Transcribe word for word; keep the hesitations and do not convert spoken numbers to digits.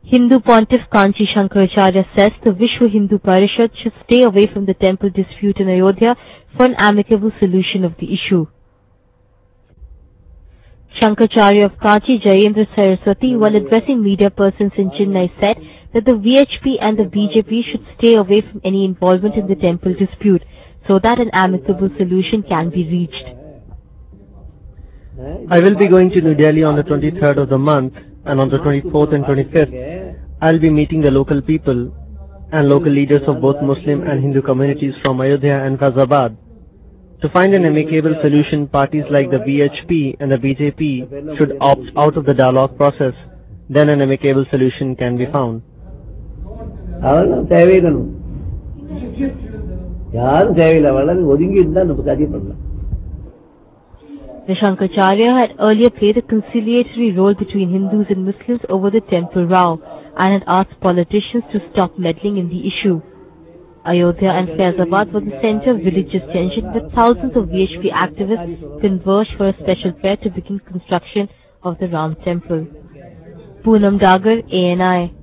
Hindu pontiff Kanchi Shankaracharya says the Vishwa Hindu Parishad should stay away from the temple dispute in Ayodhya for an amicable solution of the issue. Shankaracharya of Kanchi Jayendra Saraswati, while addressing media persons in Chennai, said that the V H P and the B J P should stay away from any involvement in the temple dispute so that an amicable solution can be reached. I will be going to New Delhi on the twenty-third of the month, and on the twenty-fourth and twenty-fifth, I will be meeting the local people and local leaders of both Muslim and Hindu communities from Ayodhya and Faizabad. To find an amicable solution, parties like the V H P and the B J P should opt out of the dialogue process. Then an amicable solution can be found. The Shankaracharya had earlier played a conciliatory role between Hindus and Muslims over the temple row and had asked politicians to stop meddling in the issue. Ayodhya and Faizabad were the center of religious tension, with thousands of V H P activists converged for a special prayer to begin construction of the Ram temple. Poonam Dagar, A N I